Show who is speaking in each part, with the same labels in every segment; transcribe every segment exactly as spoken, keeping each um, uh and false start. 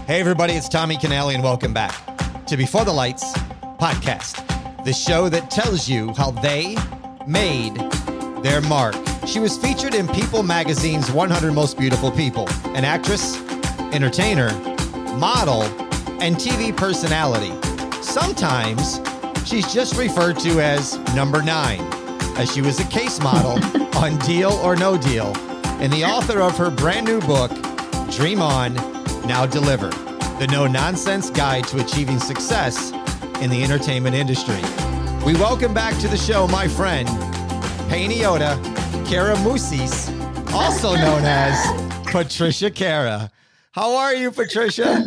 Speaker 1: Hey, everybody, it's Tommy Canale, and welcome back to Before the Lights podcast, the show that tells you how they made their mark. She was featured in People Magazine's one hundred Most Beautiful People, an actress, entertainer, model, and T V personality. Sometimes she's just referred to as number nine, as she was a case model on Deal or No Deal, and the author of her brand new book, Dream On, Now Deliver, the no-nonsense guide to achieving success in the entertainment industry. We welcome back to the show my friend, Painiota Kara Musis, also known as Patricia Kara. How are you, Patricia?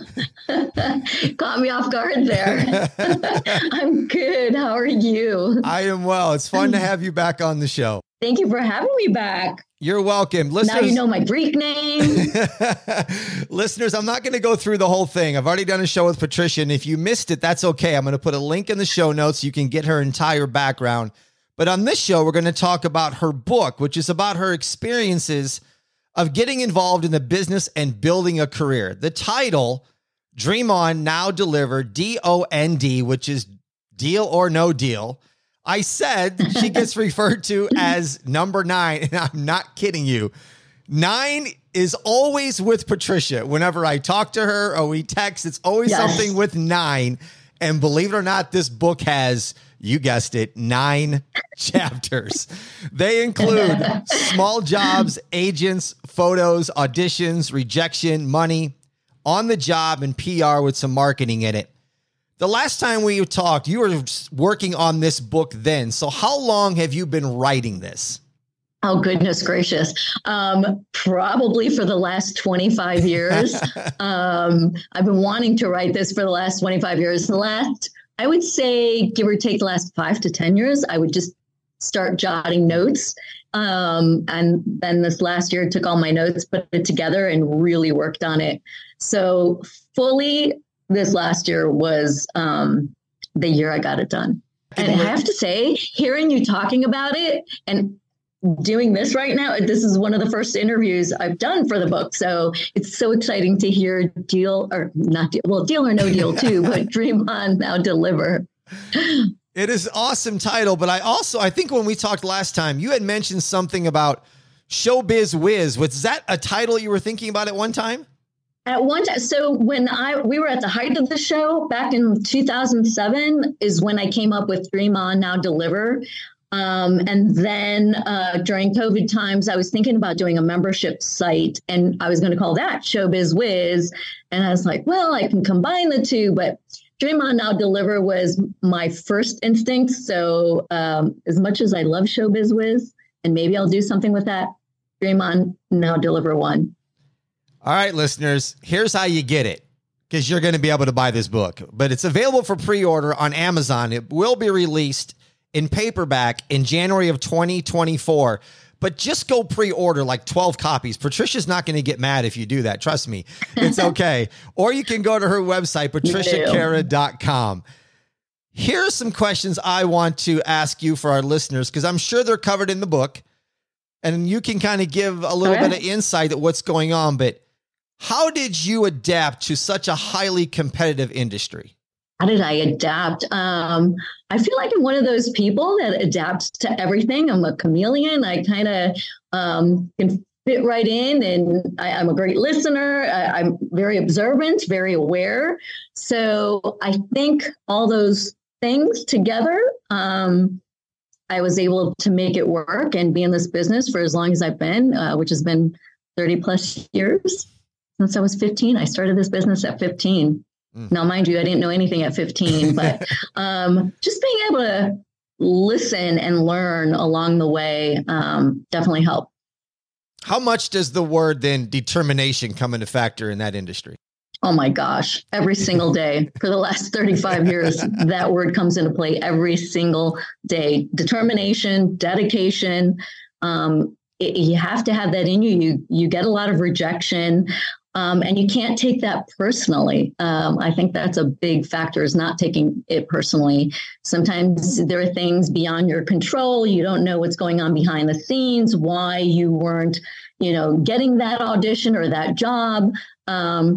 Speaker 2: Caught me off guard there. I'm good. How are you?
Speaker 1: I am well. It's fun to have you back on the show.
Speaker 2: Thank you for having me back.
Speaker 1: You're welcome. Listeners,
Speaker 2: now you know my Greek name.
Speaker 1: Listeners, I'm not going to go through the whole thing. I've already done a show with Patricia, and if you missed it, that's okay. I'm going to put a link in the show notes so you can get her entire background. But on this show, we're going to talk about her book, which is about her experiences of getting involved in the business and building a career. The title, Dream On, Now Deliver, D O N D, which is Deal or No Deal. I said she gets referred to as number nine, and I'm not kidding you. Nine is always with Patricia. Whenever I talk to her or we text, it's always yes. something with nine. And believe it or not, this book has, you guessed it, nine chapters. They include small jobs, agents, photos, auditions, rejection, money, on the job, and P R with some marketing in it. The last time we talked, you were working on this book then. So how long have you been writing this?
Speaker 2: Oh, goodness gracious. Um, probably for the last twenty-five years. um, I've been wanting to write this for the last twenty-five years. The last, I would say, give or take the last five to ten years, I would just start jotting notes. Um, and then this last year, took all my notes, put it together and really worked on it. So fully this last year was um, the year I got it done. And I have to say, hearing you talking about it and doing this right now, this is one of the first interviews I've done for the book. So it's so exciting to hear deal or not deal, well, deal or no deal too, but Dream On, Now Deliver.
Speaker 1: It is an awesome title. But I also, I think when we talked last time, you had mentioned something about Showbiz Whiz. Was that a title you were thinking about at one time?
Speaker 2: At one time, so when I we were at the height of the show back in two thousand seven is when I came up with Dream On, Now Deliver. Um, and then uh, during COVID times, I was thinking about doing a membership site, and I was going to call that Showbiz Whiz. And I was like, well, I can combine the two, but Dream On, Now Deliver was my first instinct. So um, as much as I love Showbiz Whiz, and maybe I'll do something with that, Dream On, Now Deliver one.
Speaker 1: All right, listeners, here's how you get it, because you're going to be able to buy this book. But it's available for pre-order on Amazon. It will be released in paperback in January of twenty twenty-four. But just go pre-order like twelve copies. Patricia's not going to get mad if you do that. Trust me. It's okay. Or you can go to her website, patricia kara dot com. Here are some questions I want to ask you for our listeners, because I'm sure they're covered in the book. And you can kind of give a little
Speaker 2: right.
Speaker 1: bit of insight at what's going on. But how did you adapt to such a highly competitive industry?
Speaker 2: How did I adapt? Um, I feel like I'm one of those people that adapts to everything. I'm a chameleon. I kind of um, can fit right in, and I, I'm a great listener. I, I'm very observant, very aware. So I think all those things together, um, I was able to make it work and be in this business for as long as I've been, uh, which has been thirty plus years. Since I was fifteen, I started this business at fifteen. Mm. Now, mind you, I didn't know anything at fifteen, but um, just being able to listen and learn along the way um, definitely helped.
Speaker 1: How much does the word then determination come into factor in that industry?
Speaker 2: Oh my gosh, every single day for the last thirty-five years, that word comes into play every single day. Determination, dedication. Um, it, you have to have that in you. You, you get a lot of rejection. Um, and you can't take that personally. Um, I think that's a big factor, is not taking it personally. Sometimes there are things beyond your control. You don't know what's going on behind the scenes, why you weren't, you know, getting that audition or that job. Um,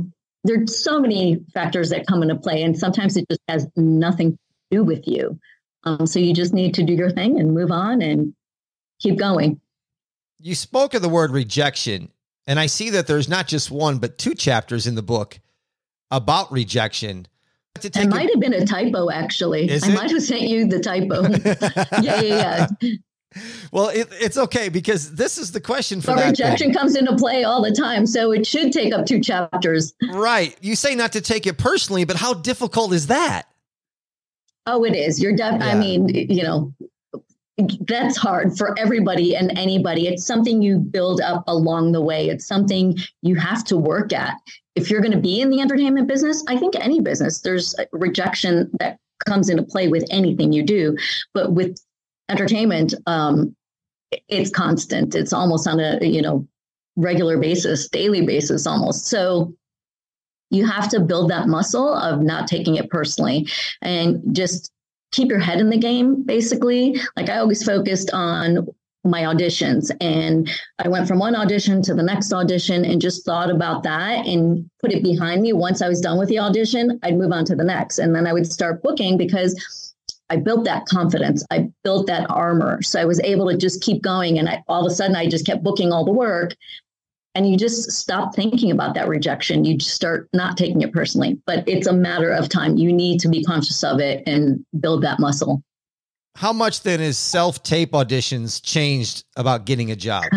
Speaker 2: there's so many factors that come into play, and sometimes it just has nothing to do with you. Um, so you just need to do your thing and move on and keep going.
Speaker 1: You spoke of the word rejection, and I see that there's not just one, but two chapters in the book about rejection.
Speaker 2: It might a- have been a typo, actually.
Speaker 1: Is
Speaker 2: I
Speaker 1: it?
Speaker 2: might have sent you the typo. yeah, yeah, yeah.
Speaker 1: Well, it, it's okay, because this is the question for
Speaker 2: but
Speaker 1: that
Speaker 2: rejection
Speaker 1: thing.
Speaker 2: comes into play all the time, so it should take up two chapters.
Speaker 1: Right. You say not to take it personally, but how difficult is that?
Speaker 2: Oh, it is. You're def- yeah. I mean, you know, that's hard for everybody and anybody. It's something you build up along the way. It's something you have to work at. If you're going to be in the entertainment business, I think any business, there's rejection that comes into play with anything you do. But with entertainment, um, it's constant. It's almost on a, you know, regular basis, daily basis almost. So you have to build that muscle of not taking it personally and just keep your head in the game, basically. Like I always focused on my auditions, and I went from one audition to the next audition and just thought about that and put it behind me. Once I was done with the audition, I'd move on to the next. And then I would start booking because I built that confidence. I built that armor. So I was able to just keep going. And I, all of a sudden I just kept booking all the work. And you just stop thinking about that rejection. You just start not taking it personally, but it's a matter of time. You need to be conscious of it and build that muscle.
Speaker 1: How much then is self-tape auditions changed about getting a job?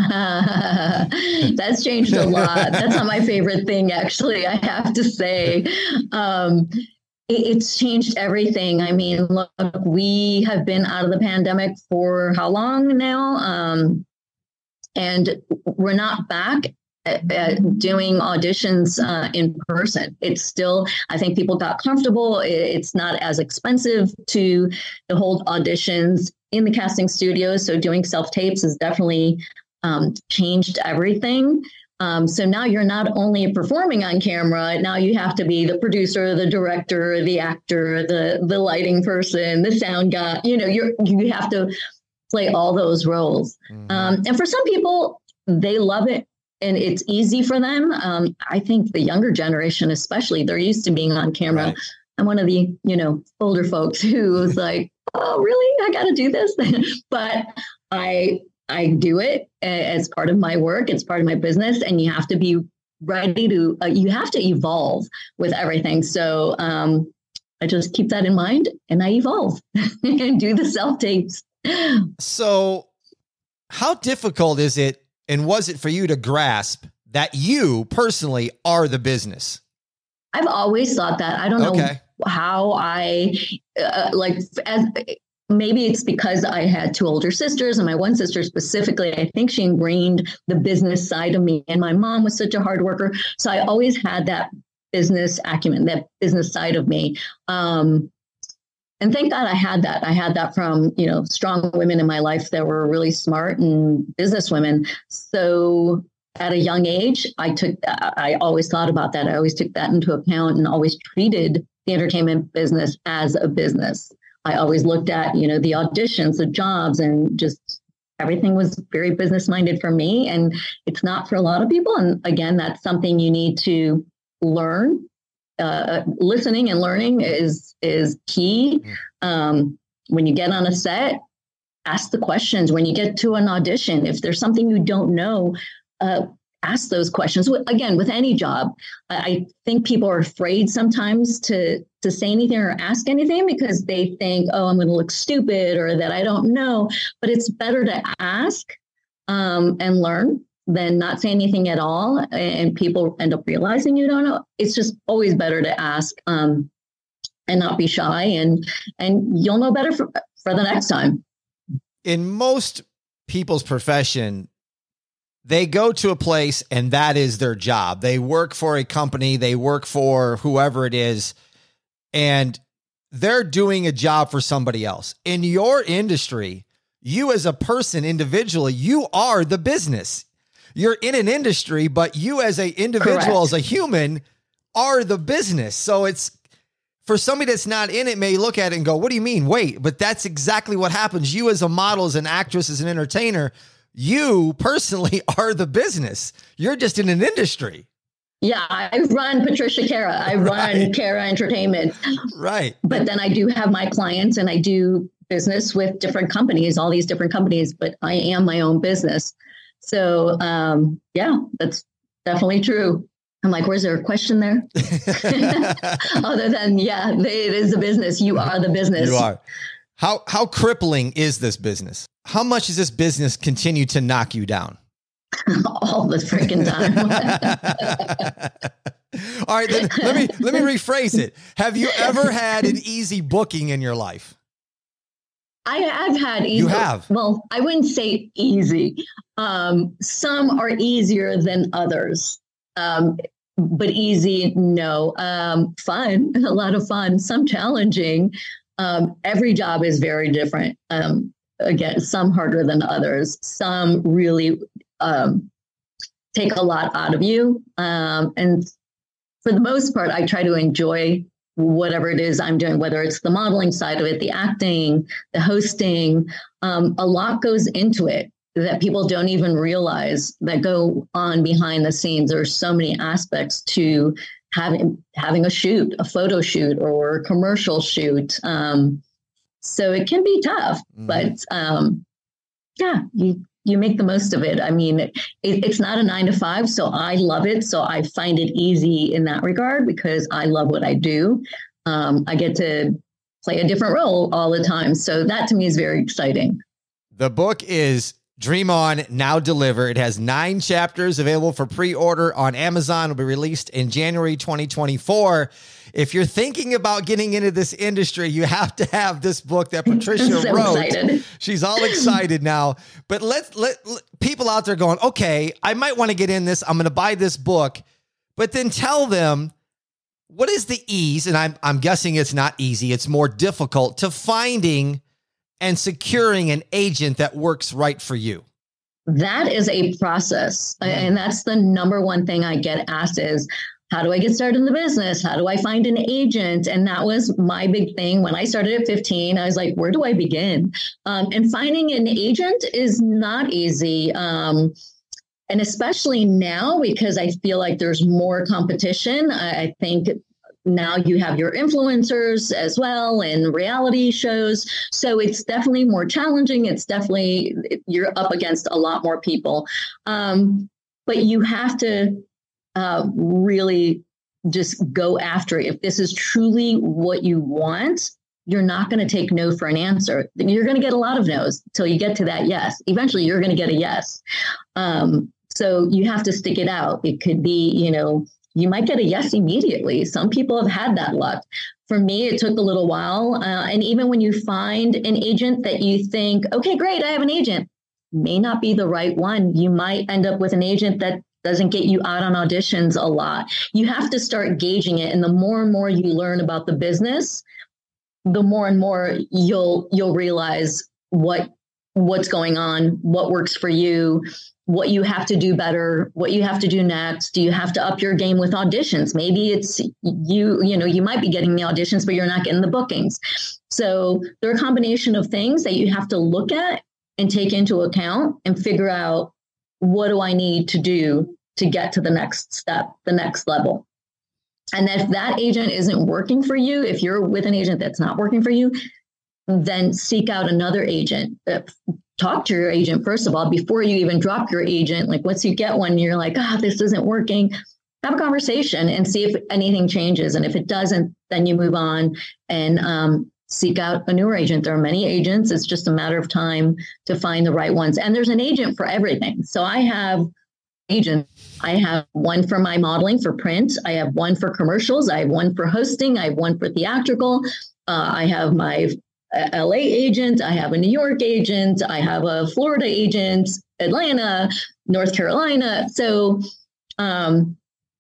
Speaker 2: That's changed a lot. That's not my favorite thing, actually, I have to say. Um, it, it's changed everything. I mean, look, we have been out of the pandemic for how long now? Um, and we're not back at, at doing auditions uh, in person. It's still, I think people got comfortable. It's not as expensive to, to hold auditions in the casting studios. So doing self-tapes has definitely um, changed everything. Um, so now you're not only performing on camera, now you have to be the producer, the director, the actor, the, the lighting person, the sound guy. You know, you're, you have to play all those roles. Mm-hmm. Um, and for some people, they love it and it's easy for them. Um, I think the younger generation, especially, they're used to being on camera. Right. I'm one of the, you know, older folks who was like, oh, really? I got to do this. But I, I do it as part of my work. It's part of my business. And you have to be ready to, uh, you have to evolve with everything. So um, I just keep that in mind and I evolve and do the self-tapes.
Speaker 1: So how difficult is it, and was it for you to grasp that you personally are the business?
Speaker 2: I've always thought that. I don't know
Speaker 1: okay.
Speaker 2: how I, uh, like, as maybe it's because I had two older sisters, and my one sister specifically, I think she ingrained the business side of me, and my mom was such a hard worker. So I always had that business acumen, that business side of me. Um, And thank God I had that. I had that from, you know, strong women in my life that were really smart and business women. So at a young age, I took, I always thought about that. I always took that into account and always treated the entertainment business as a business. I always looked at, you know, the auditions, the jobs, and just everything was very business minded for me. And it's not for a lot of people. And again, that's something you need to learn. Uh, listening and learning is is key. Um, when you get on a set, ask the questions. When you get to an audition, if there's something you don't know, uh, ask those questions. Again, with any job, I think people are afraid sometimes to to say anything or ask anything because they think, oh, I'm going to look stupid or that I don't know. But it's better to ask um, and learn than not say anything at all, and people end up realizing you don't know. It's just always better to ask um, and not be shy, and and you'll know better for, for the next time.
Speaker 1: In most people's profession, they go to a place and that is their job. They work for a company, they work for whoever it is, and they're doing a job for somebody else. In your industry, you as a person individually, you are the business. You're in an industry, but you as an individual, Correct. As a human, are the business. So it's, for somebody that's not in it, may look at it and go, what do you mean? Wait, but that's exactly what happens. You as a model, as an actress, as an entertainer, you personally are the business. You're just in an industry.
Speaker 2: Yeah, I run Patricia Cara. I run right. Cara Entertainment.
Speaker 1: Right.
Speaker 2: But then I do have my clients and I do business with different companies, all these different companies, but I am my own business. So, um, yeah, that's definitely true. I'm like, where's there a question there? Other than, yeah, they, it is a business. You are the business.
Speaker 1: You are. How, how crippling is this business? How much does this business continue to knock you down?
Speaker 2: All the freaking time.
Speaker 1: All right, then let me let me rephrase it. Have you ever had an easy booking in your life?
Speaker 2: I have had easy.
Speaker 1: You have?
Speaker 2: Well, I wouldn't say easy. Um, some are easier than others. Um, but easy, no. Um, fun, a lot of fun, some challenging. Um, every job is very different. Um, again, some harder than others. Some really um, take a lot out of you. Um, and for the most part, I try to enjoy whatever it is I'm doing, whether it's the modeling side of it, the acting, the hosting. Um, a lot goes into it that people don't even realize that go on behind the scenes. There's so many aspects to having having a shoot, a photo shoot or a commercial shoot. Um, so it can be tough, mm-hmm. but um, yeah, you you make the most of it. I mean, it, it's not a nine to five, so I love it. So I find it easy in that regard because I love what I do. Um, I get to play a different role all the time. So that to me is very exciting.
Speaker 1: The book is Dream On, Now Deliver. It has nine chapters available for pre-order on Amazon. It will be released in January twenty twenty-four. If you're thinking about getting into this industry, you have to have this book that Patricia
Speaker 2: so
Speaker 1: wrote.
Speaker 2: Excited.
Speaker 1: She's all excited now. But let, let let people out there going, okay, I might want to get in this. I'm going to buy this book. But then tell them, what is the ease? And I'm I'm guessing it's not easy. It's more difficult to finding and securing an agent that works right for you.
Speaker 2: That is a process. And that's the number one thing I get asked is, how do I get started in the business? How do I find an agent? And that was my big thing. When I started at fifteen, I was like, where do I begin? Um, and finding an agent is not easy. Um, and especially now, because I feel like there's more competition. I, I think now you have your influencers as well and reality shows. So it's definitely more challenging. It's definitely, you're up against a lot more people. Um, but you have to uh, really just go after it. If this is truly what you want, you're not going to take no for an answer. You're going to get a lot of no's until you get to that yes. Eventually, you're going to get a yes. Um, so you have to stick it out. It could be, you know, you might get a yes immediately. Some people have had that luck. For me, it took a little while. Uh, and even when you find an agent that you think, okay, great, I have an agent, may not be the right one. You might end up with an agent that doesn't get you out on auditions a lot. You have to start gauging it. And the more and more you learn about the business, the more and more you'll you'll realize what what's going on, what works for you, what you have to do better, what you have to do next. Do you have to up your game with auditions? Maybe it's you, you know, you might be getting the auditions, but you're not getting the bookings. So there are a combination of things that you have to look at and take into account and figure out, what do I need to do to get to the next step, the next level? And if that agent isn't working for you, if you're with an agent that's not working for you, then seek out another agent. Talk to your agent, first of all, before you even drop your agent. Like once you get one, you're like, ah, oh, this isn't working. Have a conversation and see if anything changes. And if it doesn't, then you move on and um, seek out a newer agent. There are many agents. It's just a matter of time to find the right ones. And there's an agent for everything. So I have agents. I have one for my modeling for print. I have one for commercials. I have one for hosting. I have one for theatrical. Uh, I have my L A agent. I have a New York agent. I have a Florida agent, Atlanta, North Carolina. So um,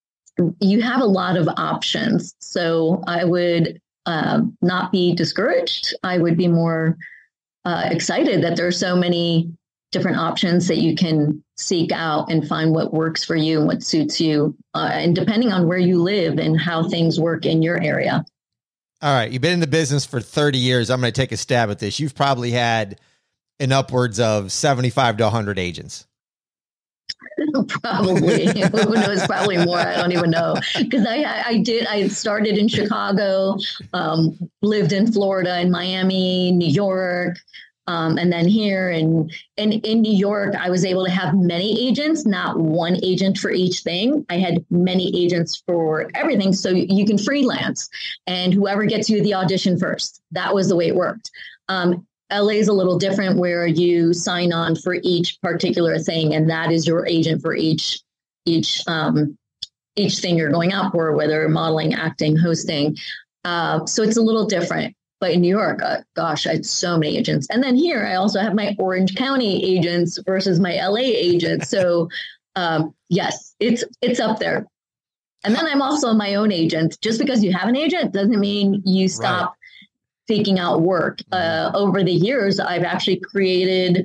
Speaker 2: you have a lot of options. So I would uh, not be discouraged. I would be more uh, excited that there are so many different options that you can seek out and find what works for you and what suits you. Uh, and depending on where you live and how things work in your area.
Speaker 1: All right. You've been in the business for thirty years. I'm going to take a stab at this. You've probably had an upwards of seventy-five to one hundred agents.
Speaker 2: Probably. Who knows? Probably more. I don't even know. Because I, I did, I started in Chicago, um, lived in Florida, in Miami, New York, um, and then here. And, and in New York, I was able to have many agents, not one agent for each thing. I had many agents for everything. So you can freelance, and whoever gets you the audition first. That was the way it worked. Um, L A is a little different, where you sign on for each particular thing, and that is your agent for each each um, each thing you're going out for, whether modeling, acting, hosting. Uh, so it's a little different. But in New York, uh, gosh, I had so many agents. And then here, I also have my Orange County agents versus my L A agents. So um, yes, it's it's up there. And then I'm also my own agent. Just because you have an agent doesn't mean you stop. Right. Seeking out work. Uh, over the years, I've actually created,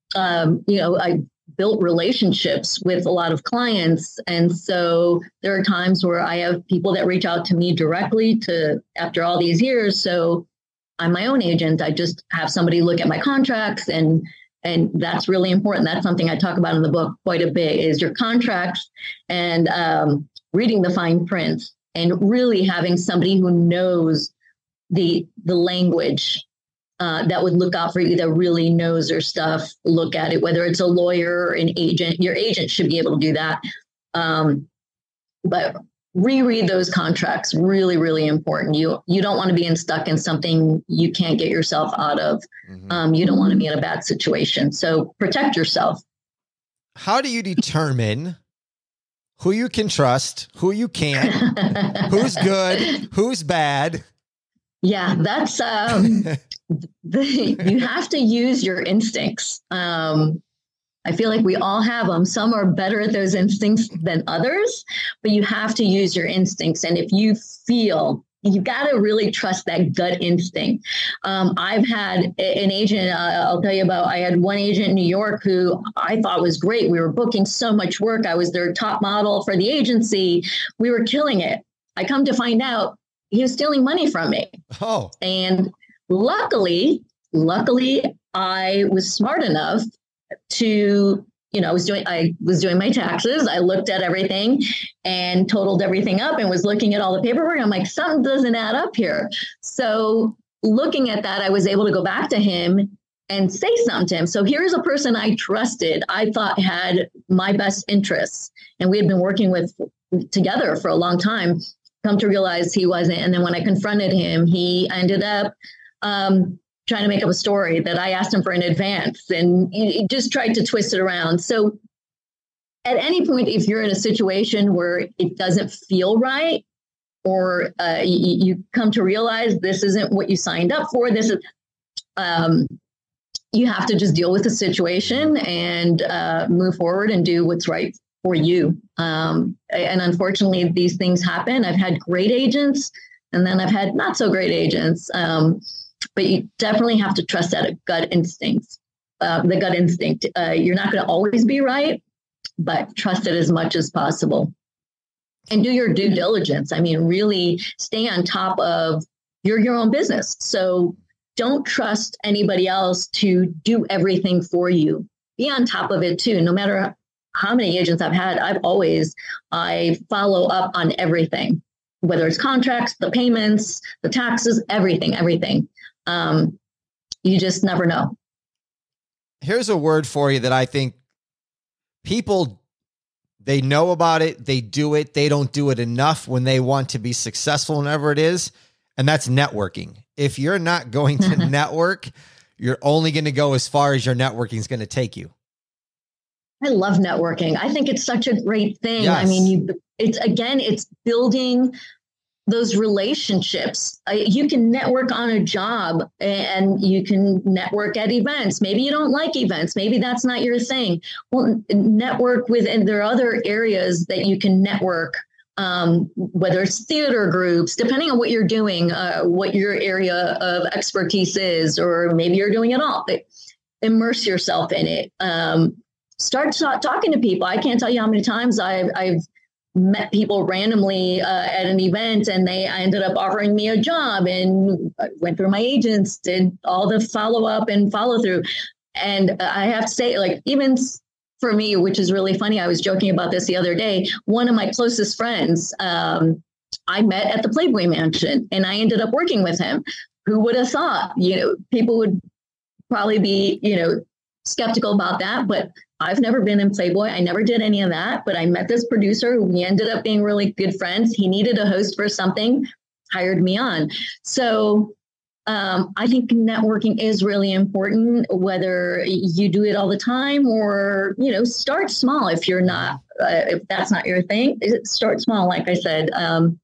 Speaker 2: um, you know, I built relationships with a lot of clients. And so there are times where I have people that reach out to me directly to after all these years. So I'm my own agent. I just have somebody look at my contracts, and and that's really important. That's something I talk about in the book quite a bit, is your contracts and um, reading the fine print, and really having somebody who knows the the language uh, that would look out for you, that really knows their stuff, look at it, whether it's a lawyer or an agent. Your agent should be able to do that. Um, but reread those contracts, really, really important. You you don't want to be in, stuck in something you can't get yourself out of. Mm-hmm. Um, you don't want to be in a bad situation. So protect yourself.
Speaker 1: How do you determine who you can trust, who you can't, who's good, who's bad?
Speaker 2: Yeah, that's, um, the, you have to use your instincts. Um, I feel like we all have them. Some are better at those instincts than others, but you have to use your instincts. And if you feel, you got to really trust that gut instinct. Um, I've had an agent, uh, I'll tell you about, I had one agent in New York who I thought was great. We were booking so much work. I was their top model for the agency. We were killing it. I come to find out, he was stealing money from me.
Speaker 1: Oh.
Speaker 2: And luckily, luckily, I was smart enough to, you know, I was doing, I was doing my taxes. I looked at everything and totaled everything up and was looking at all the paperwork. I'm like, something doesn't add up here. So looking at that, I was able to go back to him and say something to him. So here's a person I trusted, I thought had my best interests, and we had been working with together for a long time. Come to realize he wasn't. And then when I confronted him, he ended up um, trying to make up a story that I asked him for in advance, and he, he just tried to twist it around. So at any point, if you're in a situation where it doesn't feel right, or uh, you, you come to realize this isn't what you signed up for, this is, um, you have to just deal with the situation and uh, move forward and do what's right for you. Um, and unfortunately, these things happen. I've had great agents, and then I've had not so great agents. Um, but you definitely have to trust that gut instinct. Uh, the gut instinct. Uh, you're not going to always be right, but trust it as much as possible. And do your due diligence. I mean, really stay on top of your your own business. So don't trust anybody else to do everything for you. Be on top of it too. No matter how many agents I've had, I've always, I follow up on everything, whether it's contracts, the payments, the taxes, everything, everything. Um, you just never know.
Speaker 1: Here's a word for you that I think people, they know about it, they do it, they don't do it enough when they want to be successful, whenever it is. And that's networking. If you're not going to network, you're only going to go as far as your networking is going to take you.
Speaker 2: I love networking. I think it's such a great thing.
Speaker 1: Yes.
Speaker 2: I mean, you, it's again, it's building those relationships. Uh, you can network on a job, and you can network at events. Maybe you don't like events. Maybe that's not your thing. Well, network with, and there are other areas that you can network, um, whether it's theater groups, depending on what you're doing, uh, what your area of expertise is, or maybe you're doing it all. But immerse yourself in it. Um, Start talking to people. I can't tell you how many times I've, I've met people randomly uh, at an event, and they I ended up offering me a job, and went through my agents, did all the follow up and follow through. And I have to say, like, even for me, which is really funny. I was joking about this the other day. One of my closest friends, um, I met at the Playboy Mansion, and I ended up working with him. Who would have thought? You know, people would probably be, you know, skeptical about that, but I've never been in Playboy. I never did any of that, but I met this producer who we ended up being really good friends. He needed a host for something, hired me on. So um, I think networking is really important, whether you do it all the time or, you know, start small. If you're not, uh, if that's not your thing, start small. Like I said, um,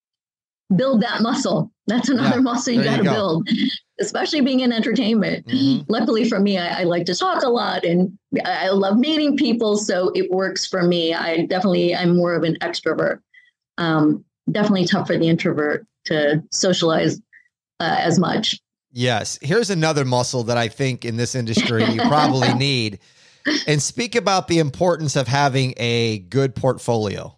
Speaker 2: build that muscle. That's another yeah, muscle you got to build, especially being in entertainment. Mm-hmm. Luckily for me, I, I like to talk a lot and I love meeting people. So it works for me. I definitely, I'm more of an extrovert. Um, definitely tough for the introvert to socialize uh, as much.
Speaker 1: Yes. Here's another muscle that I think in this industry you probably need. And speak about the importance of having a good portfolio.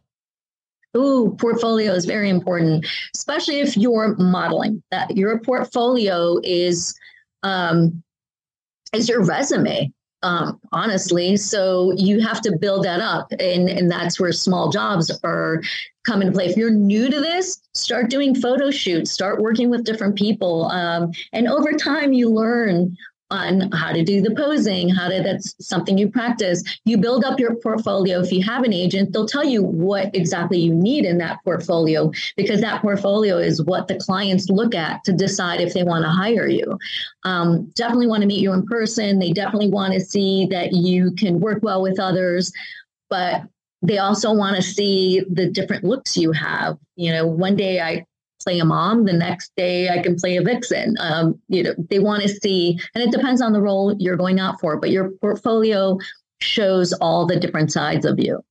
Speaker 2: Ooh, portfolio is very important, especially if you're modeling. That your portfolio is um, is your resume, um, honestly. So you have to build that up, and and that's where small jobs are come into play. If you're new to this, start doing photo shoots, start working with different people, um, and over time you learn on how to do the posing, how to, that's something you practice. You build up your portfolio. If you have an agent, they'll tell you what exactly you need in that portfolio, because that portfolio is what the clients look at to decide if they want to hire you. Um, definitely want to meet you in person. They definitely want to see that you can work well with others, but they also want to see the different looks you have. You know, one day I play a mom, the next day I can play a vixen. Um, you know, they want to see, and it depends on the role you're going out for, but your portfolio shows all the different sides of you.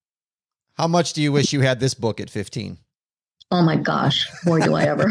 Speaker 1: How much do you wish you had this book at fifteen?
Speaker 2: Oh my gosh, more do I ever.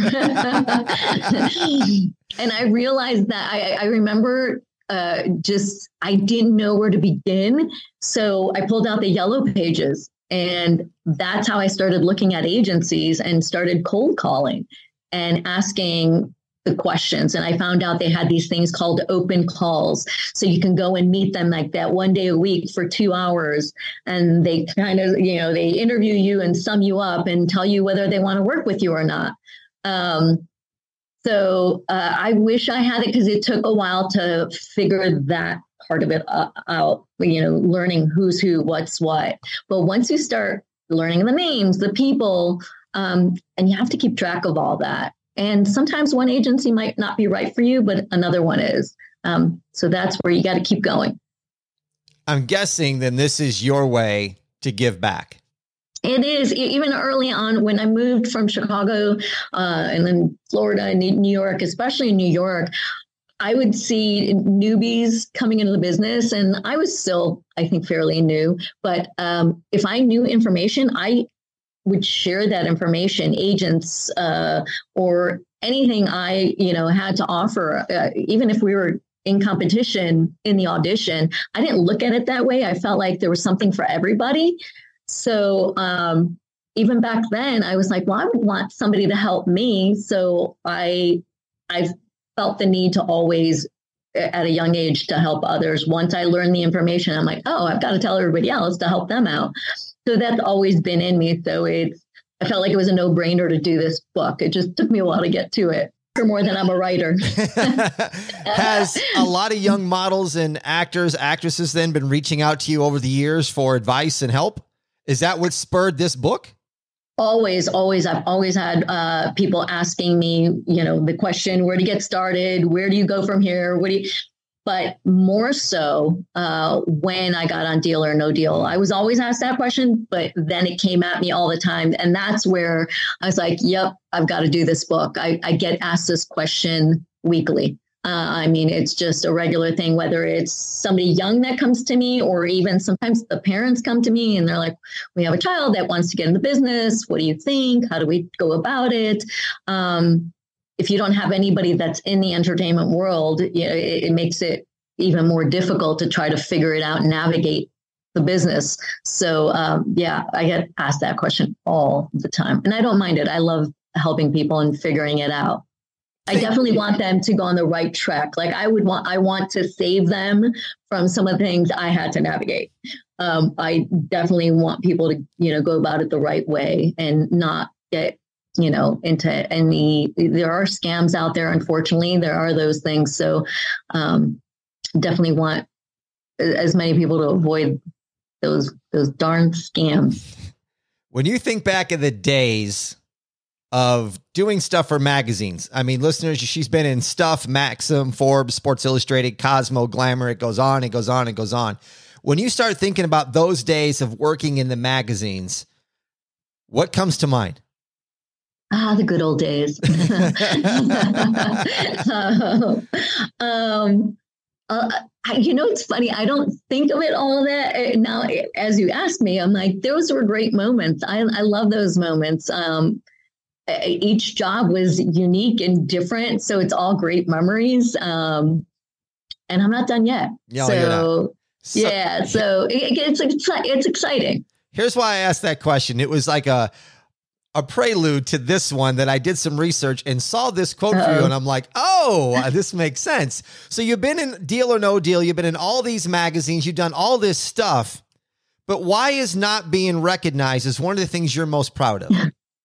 Speaker 2: And I realized that I, I remember uh, just, I didn't know where to begin. So I pulled out the yellow pages. And that's how I started looking at agencies and started cold calling and asking the questions. And I found out they had these things called open calls. So you can go and meet them like that one day a week for two hours. And they kind of, you know, they interview you and sum you up and tell you whether they want to work with you or not. Um, so uh, I wish I had it, because it took a while to figure that part of it uh, out, you know, learning who's who, what's what. But once you start learning the names, the people, um, and you have to keep track of all that. And sometimes one agency might not be right for you, but another one is. Um, so that's where you got to keep going.
Speaker 1: I'm guessing then this is your way to give back.
Speaker 2: It is. Even early on, when I moved from Chicago uh, and then Florida and New York, especially in New York, I would see newbies coming into the business, and I was still, I think, fairly new. But um, if I knew information, I would share that information, agents uh, or anything I, you know, had to offer. Uh, even if we were in competition in the audition, I didn't look at it that way. I felt like there was something for everybody. So um, even back then, I was like, well, I would want somebody to help me. So I, I've felt the need to always, at a young age, to help others. Once I learned the information, I'm like, oh, I've got to tell everybody else to help them out. So that's always been in me. So it's, I felt like it was a no-brainer to do this book. It just took me a while to get to it, for more than I'm a writer.
Speaker 1: Has a lot of young models and actors, actresses then been reaching out to you over the years for advice and help? Is that what spurred this book?
Speaker 2: Always, always. I've always had uh, people asking me, you know, the question, where to get started? Where do you go from here? What do you, but more so uh, when I got on Deal or No Deal. I was always asked that question, but then it came at me all the time. And that's where I was like, yep, I've got to do this book. I, I get asked this question weekly. Uh, I mean, it's just a regular thing, whether it's somebody young that comes to me, or even sometimes the parents come to me and they're like, we have a child that wants to get in the business. What do you think? How do we go about it? Um, if you don't have anybody that's in the entertainment world, you know, it, it makes it even more difficult to try to figure it out and navigate the business. So, um, yeah, I get asked that question all the time, and I don't mind it. I love helping people and figuring it out. I definitely want them to go on the right track. Like I would want, I want to save them from some of the things I had to navigate. Um, I definitely want people to, you know, go about it the right way and not get, you know, into any, there are scams out there. Unfortunately, there are those things. So um, definitely want as many people to avoid those, those darn scams.
Speaker 1: When you think back of the days of doing stuff for magazines, I mean, listeners, she's been in Stuff, Maxim, Forbes, Sports Illustrated, Cosmo, Glamour. It goes on, it goes on, it goes on. When you start thinking about those days of working in the magazines, what comes to mind?
Speaker 2: Ah, the good old days. um, uh, you know, it's funny. I don't think of it all that now. As you ask me, I'm like, those were great moments. I, I love those moments. Um, each job was unique and different, so it's all great memories. Um, and I'm not done yet.
Speaker 1: No,
Speaker 2: so, so, yeah, so it, it's it's exciting.
Speaker 1: Here's why I asked that question. It was like a a prelude to this one that I did some research and saw this quote Uh-oh. for you. And I'm like, oh, this makes sense. So you've been in Deal or No Deal. You've been in all these magazines. You've done all this stuff. But why is not being recognized as one of the things you're most proud of?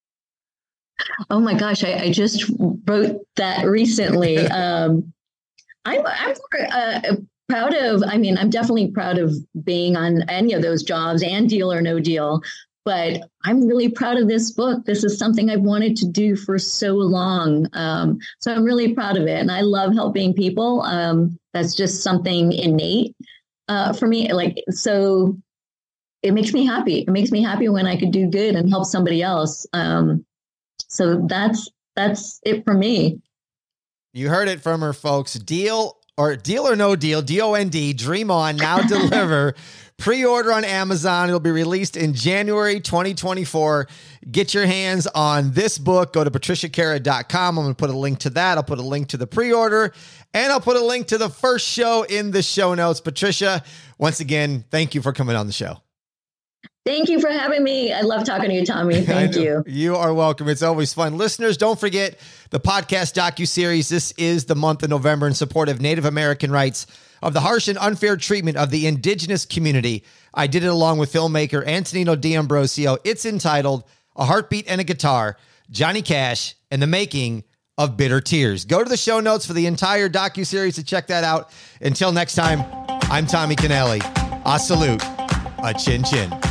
Speaker 2: Oh my gosh, I, I just wrote that recently. um, I'm, I'm uh, proud of, I mean, I'm definitely proud of being on any of those jobs and Deal or No Deal. But I'm really proud of this book. This is something I've wanted to do for so long. Um, so I'm really proud of it. And I love helping people. Um, that's just something innate uh, for me. Like, so it makes me happy. It makes me happy when I could do good and help somebody else. Um, so that's, that's it for me.
Speaker 1: You heard it from her, folks. Deal or Deal or No Deal, D O N D, Dream On, Now Deliver. Pre-order on Amazon. It'll be released in January twenty twenty-four. Get your hands on this book. Go to patricia cara dot com. I'm going to put a link to that. I'll put a link to the pre-order, and I'll put a link to the first show in the show notes. Patricia, once again, thank you for coming on the show.
Speaker 2: Thank you for having me. I love talking to you, Tommy. Thank you.
Speaker 1: You are welcome. It's always fun. Listeners, don't forget the podcast docuseries. This is the month of November in support of Native American rights, of the harsh and unfair treatment of the indigenous community. I did it along with filmmaker Antonino D'Ambrosio. It's entitled A Heartbeat and a Guitar, Johnny Cash and the Making of Bitter Tears. Go to the show notes for the entire docuseries to check that out. Until next time, I'm Tommy Canelli. A salute. A chin chin.